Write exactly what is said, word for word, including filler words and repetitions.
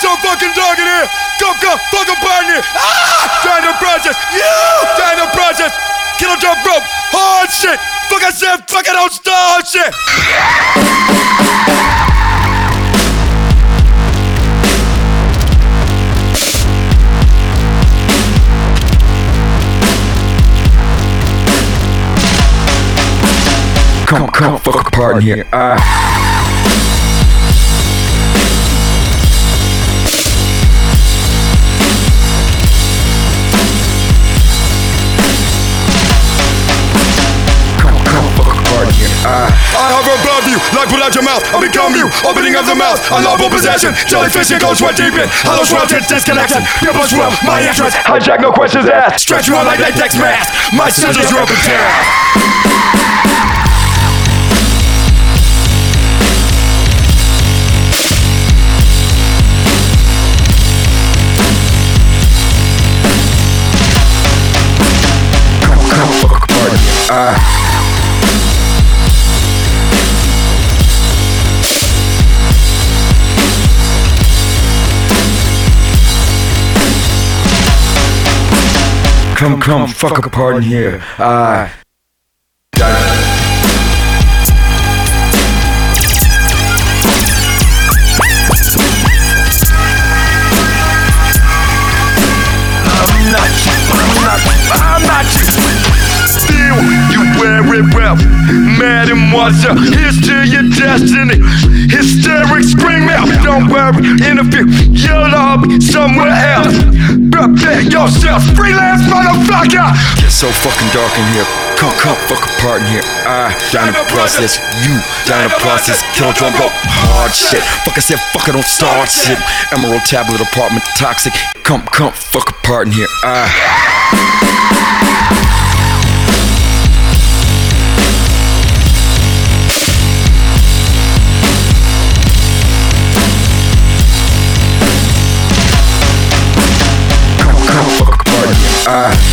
so fucking dark in here. Come, come, fuck apart in here. Ah! Trying to process. You! Trying to process. Killer drop rope. Hard shit. Fuck I said, fuck I don't start shit. Come, come, fuck apart in here. Ah. I hover above you, like pull out your mouth. I become you, opening of the mouth. Unlawful possession, jellyfish and goes sweat deep in. Hollow swell, tense disconnection. Your blood swell, my entrance. Hijack, no questions asked. Stretch you out like latex mask. My scissors are open tear. Come, come, fuck apart. Ah. Come, come, fuck apart in here. Ah. I'm not you, I'm not you, I'm not you. Still, you wear it well. Mad and what's up? Here's to your destiny. Hysterics scream out. Don't worry, interview. You'll all be somewhere else. Prepare yourself, freelance motherfucker. It's so fucking dark in here. Come, come, fuck apart in here. Ah, down to process. You, down to process. Kill drum rope. Hard shit. Fuck I said, fuck I don't start shit. Emerald tablet apartment toxic. Come, come, fuck apart in here. Ah. Ah.